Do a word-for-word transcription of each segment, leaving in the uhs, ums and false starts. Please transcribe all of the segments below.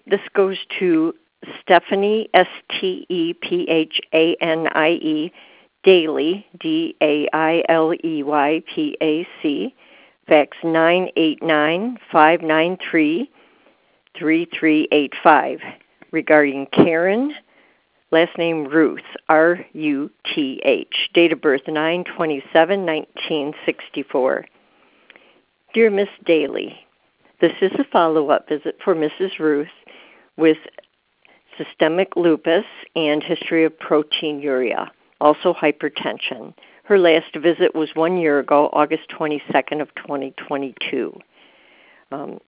This goes to Stephanie, S T E P H A N I E, Dailey, D A I L E Y P A C, fax nine eight nine, five nine three, three three eight five, regarding Karen, last name Ruth, R U T H, date of birth nine twenty-seven nineteen sixty-four. Dear Miss Dailey, this is a follow-up visit for Missus Ruth with systemic lupus and history of proteinuria, also hypertension. Her last visit was one year ago, August twenty-second of twenty twenty-two. Um,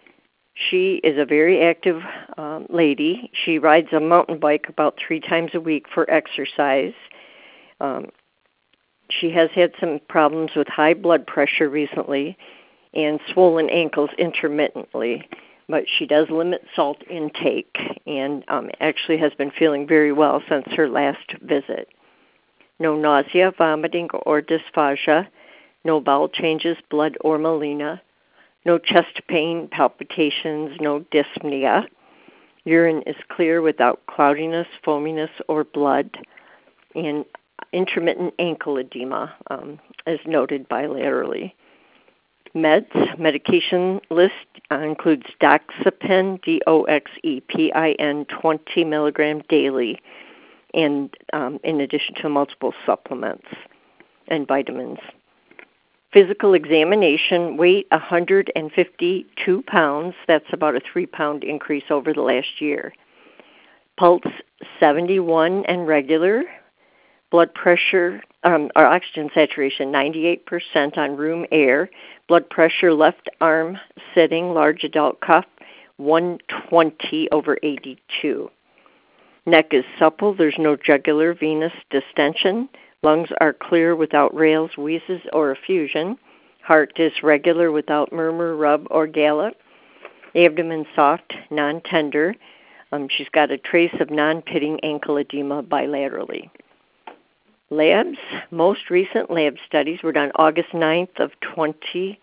she is a very active um, lady. She rides a mountain bike about three times a week for exercise. Um, she has had some problems with high blood pressure recently and swollen ankles intermittently, but she does limit salt intake and um, actually has been feeling very well since her last visit. No nausea, vomiting, or dysphagia, no bowel changes, blood, or melena, no chest pain, palpitations, no dyspnea. Urine is clear without cloudiness, foaminess, or blood, and intermittent ankle edema, um, as noted bilaterally. Meds, medication list uh, includes Doxepin, D O X E P I N, twenty milligram daily, and um, in addition to multiple supplements and vitamins. Physical examination, weight one hundred fifty-two pounds. That's about a three-pound increase over the last year. Pulse seventy-one and regular. Blood pressure, um, or oxygen saturation, ninety-eight percent on room air. Blood pressure, left arm sitting, large adult cuff, one twenty over eighty-two. Neck is supple. There's no jugular venous distension. Lungs are clear without rales, wheezes, or effusion. Heart is regular without murmur, rub, or gallop. Abdomen soft, non-tender. Um, she's got a trace of non-pitting ankle edema bilaterally. Labs, most recent lab studies were done August ninth of twenty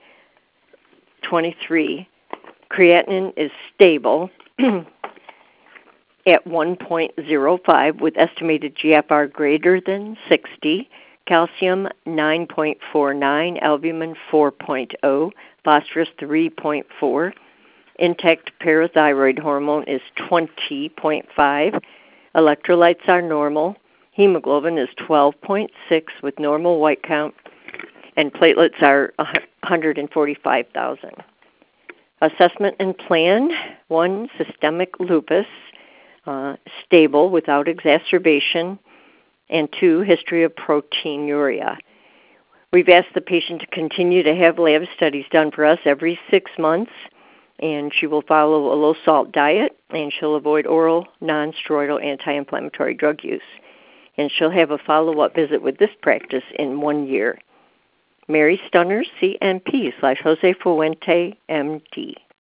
twenty-three. Creatinine is stable at one point zero five with estimated G F R greater than sixty, calcium nine point four nine, albumin four point zero, phosphorus three point four, intact parathyroid hormone is twenty point five, electrolytes are normal, hemoglobin is twelve point six with normal white count, and platelets are one hundred forty-five thousand. Assessment and plan, one, systemic lupus, Uh, stable without exacerbation, and two, history of proteinuria. We've asked the patient to continue to have lab studies done for us every six months, and she will follow a low-salt diet, and she'll avoid oral, non-steroidal anti-inflammatory drug use. And she'll have a follow-up visit with this practice in one year. Mary Stunner, C M P slash Jose Fuente, M D.